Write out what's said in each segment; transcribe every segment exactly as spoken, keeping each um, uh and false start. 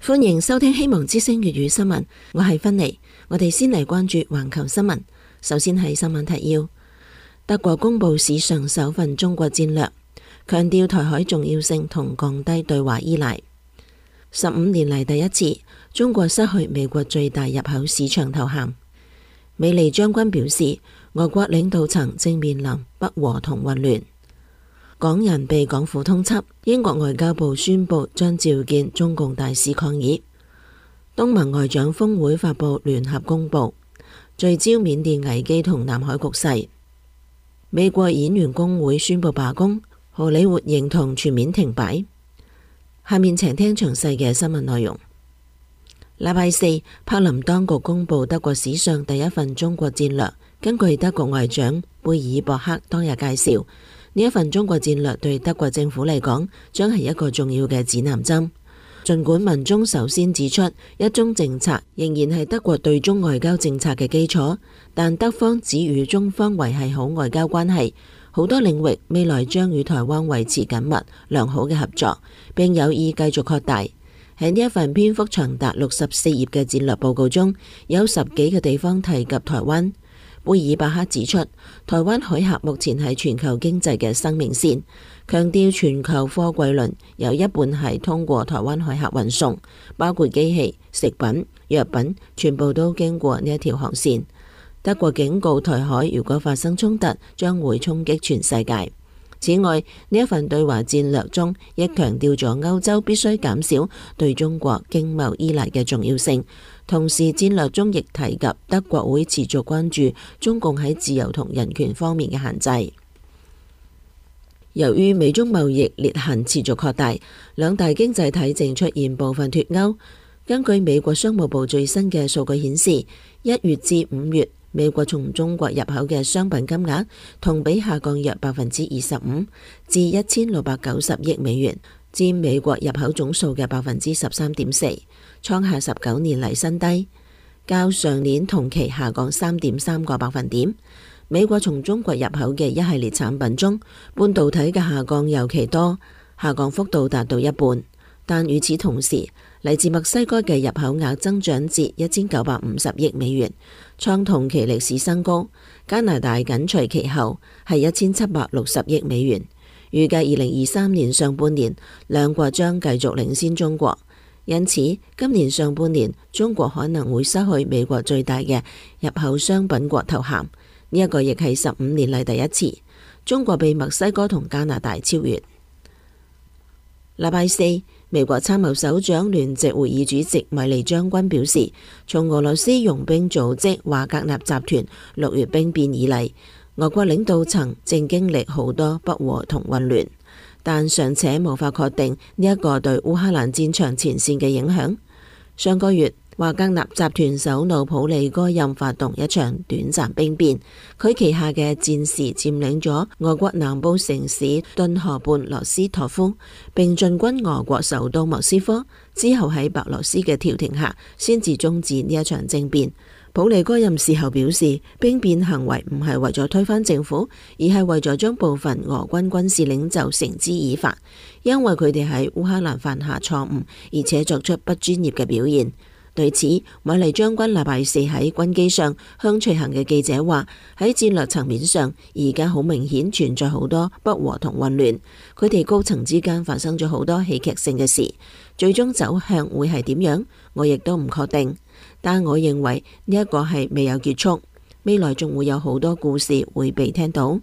歡迎收聽希望之聲粵語新聞，我係芬妮。我哋先嚟關注環球新聞。首先係新聞提要：德國公布史上首份中國戰略，強調台海重要性同降低對華依賴。十五年嚟第一次，中國失去美國最大入口市場頭銜。美利將軍表示，俄國領導層正面臨不和同混亂。港人被港府通緝，英國外交部宣布將召見中共大使抗議。東盟外長峰會發布聯合公報，聚焦緬甸危機同南海局勢。美國演員工會宣布罷工，荷里活認同全面停擺。下面請聽詳細嘅新聞內容。禮拜四，柏林當局公布德國史上第一份中國戰略。根據德國外長貝爾博克當日介紹，呢一份中國戰略對德國政府嚟講，將係一個重要嘅指南針。儘管文中首先指出，一中政策仍然係德國對中外交政策嘅基礎，但德方只與中方維繫好外交關係，好多領域未來將與台灣維持緊密良好嘅合作，並有意繼續擴大。喺呢一份篇幅長達六十四頁嘅戰略報告中，有十幾個地方提及台灣。貝爾伯克指出，台灣海峽目前係全球經濟嘅生命線，強調全球貨櫃輪有一半係通過台灣海峽運送，包括機器、食品、藥品，全部都經過呢一條航線。德國警告台海如果發生衝突，將會衝擊全世界。此外，呢一份對華戰略中亦強調咗歐洲必須減少對中國經貿依賴嘅重要性。同時，戰略中亦提及德國會持續關注中共喺自由同人權方面嘅限制。由於美中貿易裂痕持續擴大，兩大經濟體正出現部分脫鈎。根據美國商務部最新嘅數據顯示，一月至五月，美國從中國入口嘅商品金額同比下降約百分之二十五，至一千六百九十億美元，佔美國入口總數嘅百分之十三點四，創下十九年嚟新低，較上年同期下降三點三個百分點。美國從中國入口嘅一系列產品中，半導體嘅下降尤其多，下降幅度達到一半。但與此同時，嚟自墨西哥嘅入口額增長至一千九百五十億美元，創同期歷史新高。加拿大緊隨其後，係一千七百六十億美元。預計二零二三年上半年，兩國將繼續領先中國。因此，今年上半年中國可能會失去美國最大嘅入口商品國頭銜。呢一個亦係十五年嚟第一次，中國被墨西哥同加拿大超越。禮拜四，美國參謀首長聯席會議主席米利將軍表示，從俄羅斯傭兵組織華格納集團六月兵變以嚟，俄國領導層正經歷好多不和同混亂，但尚且無法確定呢一個對烏克蘭戰場前線嘅影響。上個月，華格納集團首腦普利戈任發動一場短暫兵變，佢旗下嘅戰士佔領咗俄國南部城市頓河畔羅斯托夫，並進軍俄國首都莫斯科，之後喺白羅斯嘅調停下，先至終止呢一場政變。普利戈任事後表示，兵變行為唔係為咗推翻政府，而係為咗將部分俄軍軍事領袖繩之以法，因為佢哋喺烏克蘭犯下錯誤，而且作出不專業嘅表現。對此，米利將軍禮拜四喺軍機上向隨行嘅記者話，喺戰略層面上，而家好明顯存在好多不和同混亂，佢哋高層之間發生咗好多戲劇性嘅事，最終走向會係點樣，我亦都唔確定。但我認為呢一個係未有結束，未來仲會有好多故事會被聽到。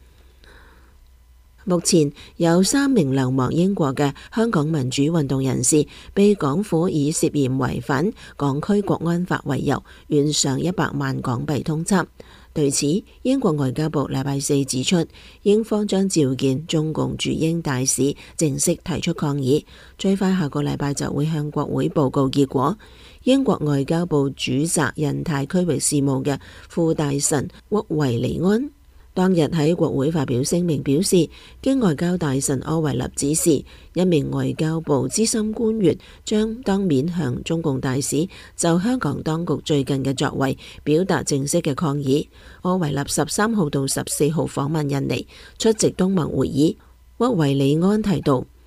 目前有三名流亡英國嘅香港民主運動人士被港府以涉嫌違反港區國安法為由，懸賞一百萬港幣通緝。對此，英國外交部禮拜四指出，英方將召見中共駐英大使，正式提出抗議，最快下個禮拜就會向國會報告結果。英國外交部主責印太區域事務嘅副大臣沃維尼安當日喺國會發表聲明，表示經外交大臣柯維立指示，一名外交部資深官員將當面向中共大使就香港當局最近嘅作為表達正式嘅抗議。柯維立十三號到十四號訪問印尼，出席東盟會議。沃維尼安提到，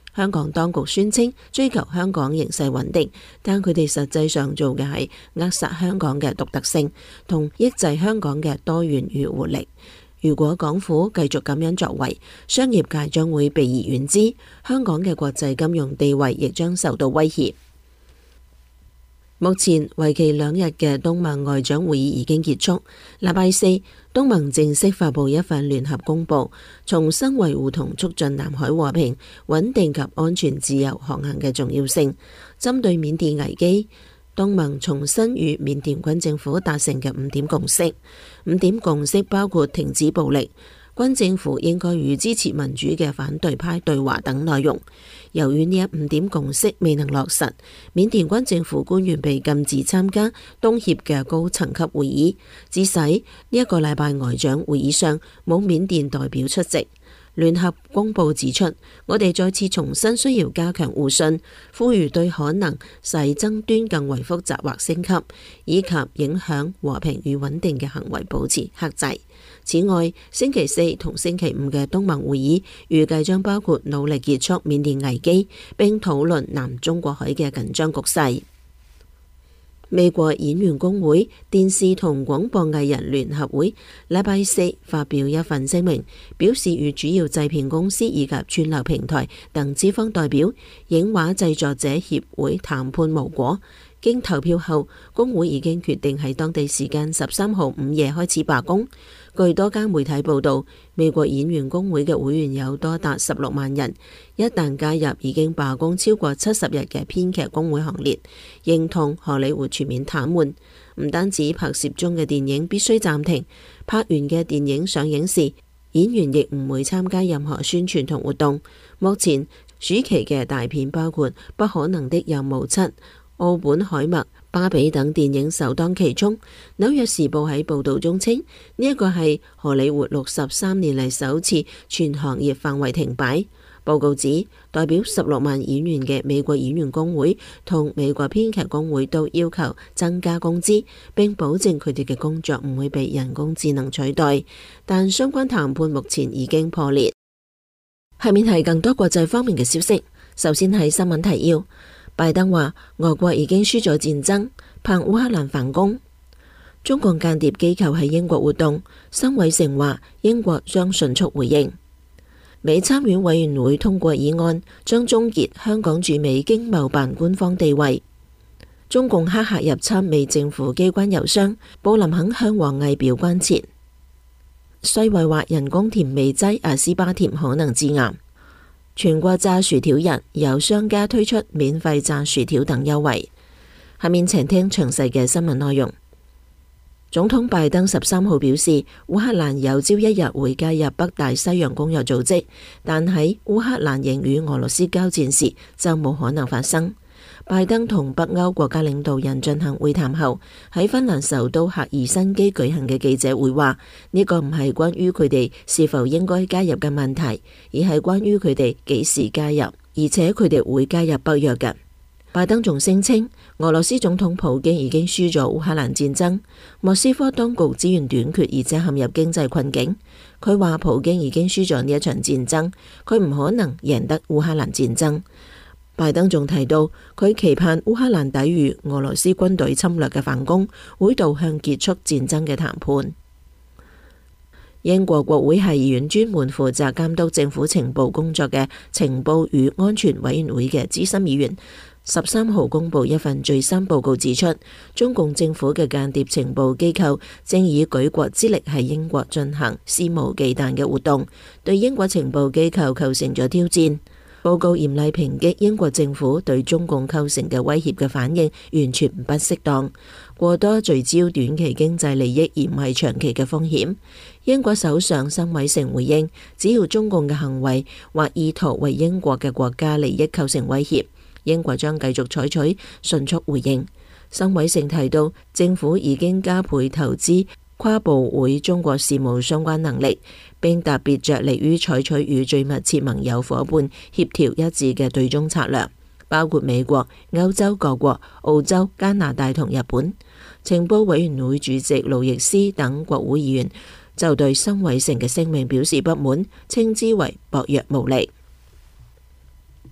香港當局宣稱追求香港形勢穩定，但佢哋實際上做嘅係扼殺香港嘅獨特性，同抑制香港嘅多元與活力。如果港府繼續咁樣作為，商業界將會避而遠之，香港嘅國際金融地位亦將受到威脅。目前為期兩日嘅東盟外長會議已經結束。禮拜四，東盟正式發布一份聯合公報，重新維護同促進南海和平、穩定及安全自由航行嘅重要性。針對緬甸危機，東盟重新與緬甸軍政府達成嘅五點共識。五點共識包括停止暴力、軍政府應該與支持民主嘅反對派對話等內容。由於呢一五點共識未能落實，緬甸軍政府官員被禁止參加東協嘅高層級會議，致使呢一個禮拜外長會議上冇緬甸代表出席。聯合公報指出，我哋再次重申需要加強互信，呼籲對可能使爭端更為複雜或升級，以及影響和平與穩定嘅行為保持克制。此外，星期四同星期五嘅東盟會議預計將包括努力結束緬甸危機，並討論南中國海嘅緊張局勢。美國演員工會、電視同廣播藝人聯合會禮拜四發表一份聲明，表示與主要製片公司以及串流平台等資方代表、影畫製作者協會談判無果。經投票後，工會已經決定喺當地時間十三號午夜開始罷工。據多家媒體報道，美國演員工會嘅會員有多達十六萬人，一旦加入已經罷工超過七十日嘅編劇工會行列，認同荷里活全面癱瘓。唔單止拍攝中嘅電影必須暫停，拍完嘅電影上映時，演員亦唔會參加任何宣傳同活動。目前暑期嘅大片包括《不可能的任務七》、奧本海默、芭比等電影首當其衝。紐約時報喺報道中稱，呢一個係荷里活六十三年嚟首次全行業範圍停擺。報告指，代表十六萬演員嘅美國演員工會同美國編劇工會都要求增加工資，並保證佢哋嘅工作唔會被人工智能取代。但相關談判目前已經破裂。下面係更多國際方面嘅消息。首先係新聞提要。拜登話俄國已經輸咗戰爭，盼烏克蘭反攻。中共間諜機構喺英國活動，辛偉誠話英國將迅速回應。美參院委員會通過議案，將終結香港駐美經貿辦官方地位。中共黑客入侵美政府機關郵箱，布林肯向王毅表關切。世衛話人工甜味劑阿斯巴甜可能致癌。全國炸薯條日，有商家推出免費炸薯條等優惠。下面請聽詳細嘅新聞內容。總統拜登十三號表示，烏克蘭有朝一日會加入北大西洋公約組織，但喺烏克蘭仍與俄羅斯交戰時就冇可能發生。拜登同北歐國家領導人進行會談後，喺芬蘭首都赫爾辛基舉行嘅記者會話，呢個唔係關於佢哋是否應該加入嘅問題，而係關於佢哋幾時加入，而且佢哋會加入北約嘅。拜登仲聲稱，俄羅斯總統普京已經輸咗烏克蘭戰爭，莫斯科當局資源短缺，而且陷入經濟困境。佢話普京已經輸咗呢一場戰爭，佢唔可能贏得烏克蘭戰爭。拜登仲提到，佢期盼烏克蘭抵禦俄羅斯軍隊侵略嘅反攻，會導向結束戰爭嘅談判。英國國會下議院專門負責監督政府情報工作嘅情報與安全委員會嘅資深議員十三號公布一份最新報告，指出中共政府嘅間諜情報機構正以舉國之力喺英國進行肆無忌憚嘅活動，對英國情報機構構成咗挑戰。報告嚴厲抨擊英國政府對中共構成嘅威脅嘅反應完全不適當，過多聚焦短期經濟利益而唔係長期嘅風險。英國首相辛偉誠回應，只要中共嘅行為或意圖為英國嘅國家利益構成威脅，英國將繼續採取迅速回應。辛偉誠提到，政府已經加倍投資跨部會中國事務相關能力，並特別着力於採取與最密切盟友夥伴協調一致嘅對中策略，包括美國、歐洲各國、澳洲、加拿大同日本。情報委員會主席路易斯等國會議員就對辛偉誠嘅聲明表示不滿，稱之為薄弱無力。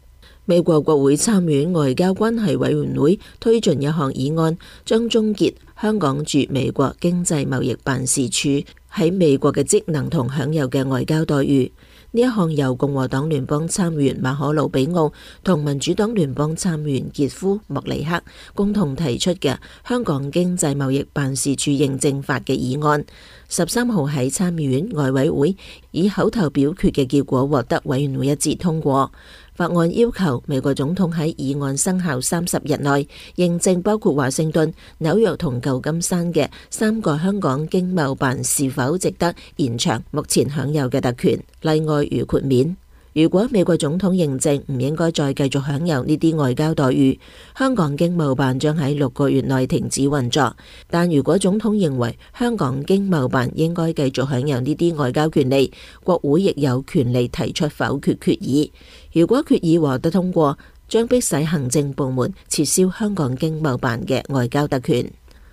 美國國會參院外交關係委員會推進一項議案，將終結香港駐美國經濟貿易辦事處喺美國嘅職能同享有嘅外交待遇。呢一項由共和黨聯邦參議員馬可魯比奧同民主黨聯邦參議員傑夫莫里克共同提出嘅香港經濟貿易辦事處認證法嘅議案，十三號喺參議院外委會以口頭表決嘅結果獲得委員會一致通過。法案要求美國總統喺議案生效三十日內認證包括華盛頓、紐約同舊金山嘅三個香港經貿辦是否值得延長目前享有嘅特權，例外如豁免。如果美國總統認證唔應該再繼續享有呢啲外交待遇，香港經貿辦將喺六個月內停止運作。但如果總統認為香港經貿辦應該繼續享有呢啲外交權利，國會亦有權利提出否決決議。如果決議獲得通過，將迫使行政部門撤銷香港經貿辦嘅外交特權。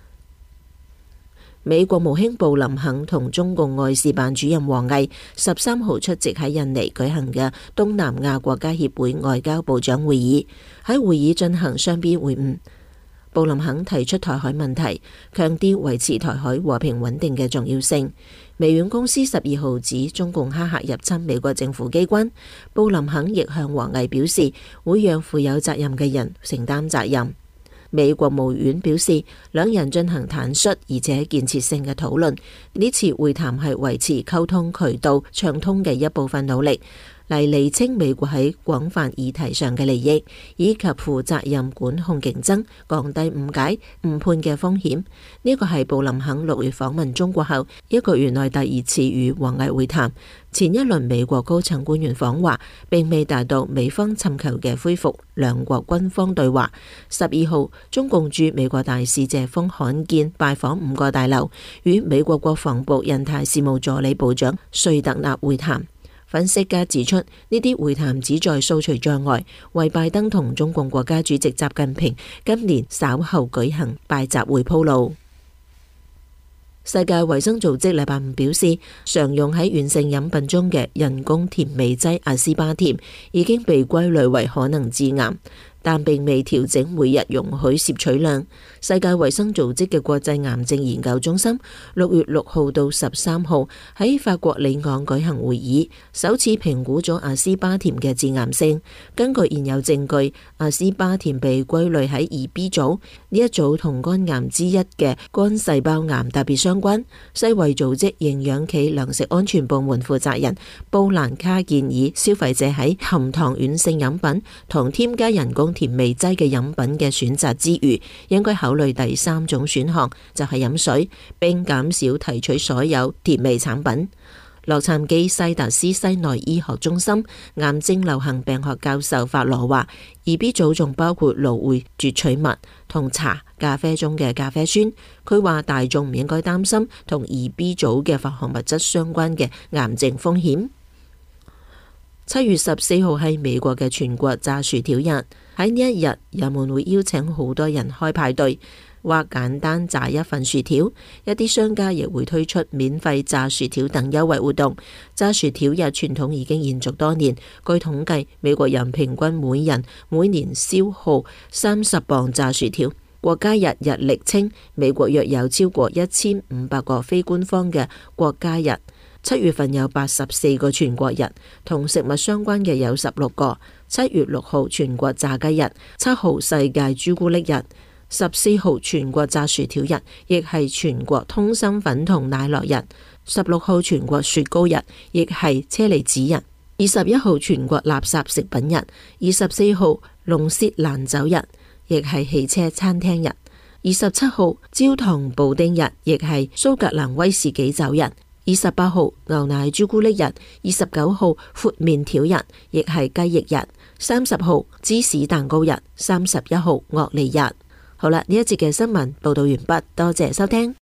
美國務卿布林肯同中共外事辦主任王毅十三號出席喺印尼舉行嘅東南亞國家協會外交部長會議，喺會議進行雙邊會晤。布林肯提出台海問題，強調維持台海和平穩定嘅重要性。微軟公司十二號指中共黑客入侵美國政府機關，布林肯亦向王毅表示會讓負有責任嘅人承擔責任。美國務院表示，兩人進行坦率而且建設性嘅討論。呢次會談係維持溝通渠道暢通嘅一部分努力，嚟釐清美國喺廣泛議題上嘅利益，以及負責任管控競爭、降低誤解、誤判嘅風險。呢個係布林肯六月訪問中國後一個月內第二次與王毅會談。前一輪美國高層官員訪華並未達到美方尋求嘅恢復兩國軍方對話。十二號，中共駐美國大使謝鋒罕見拜訪五個大樓，與美國國防部印太事務助理部長瑞特納會談。分析家指出，呢啲會談旨在掃除障礙，為拜登同中共國家主席習近平今年稍後舉行拜習會鋪路。世界衛生組織禮拜五表示，常用喺軟性飲品中嘅人工甜味劑阿斯巴甜已經被歸類為可能致癌，但並未調整每日容許攝取量。世界衛生組織嘅國際癌症研究中心六月六號到十三號喺法國里昂舉行會議，首次評估咗阿斯巴甜嘅致癌性。根據現有證據，阿斯巴甜被歸類喺二 B 組，呢一組同肝癌之一嘅肝細胞癌特別相關。世衛組織營養暨糧食安全部門負責人布蘭卡建議消費者喺含糖軟性飲品同添加人工甜味劑嘅飲品嘅選擇之餘，應該考慮第三種選項，就係飲水，並減少提取所有甜味產品。洛杉磯西達斯西內醫學中心癌症流行病學教授法羅話，二 B 組仲包括蘆薈萃取物同茶、咖啡中嘅咖啡酸。佢話大眾唔應該擔心同二 B 組嘅化學物質相關嘅癌症風險。七月十四號係美國嘅全國炸薯條日，喺呢一日，人們會邀請好多人開派對，或簡單炸一份薯條。一啲商家亦會推出免費炸薯條等優惠活動。炸薯條日傳統已經延續多年，據統計，美國人平均每人每年消耗三十磅炸薯條。國家日日曆稱，美國約有超過一千五百個非官方嘅國家日。七月份有八十四個全國日，同食物相關嘅有十六個。七月六號全國炸雞日，七號世界朱古力日，十四號全國炸薯條日，亦係全國通心粉同奶酪日。十六號全國雪糕日，亦係車厘子日。二十一號全國垃圾食品日，二十四號龍舌蘭酒日，亦係汽車餐廳日。二十七號焦糖布丁日，亦係蘇格蘭威士忌酒日。二十八號牛奶朱古力日，二十九號闊麵條日，亦係雞翼日。三十號芝士蛋糕日，三十一號樂利日。好啦，呢一節嘅新聞報道完畢，多謝收聽。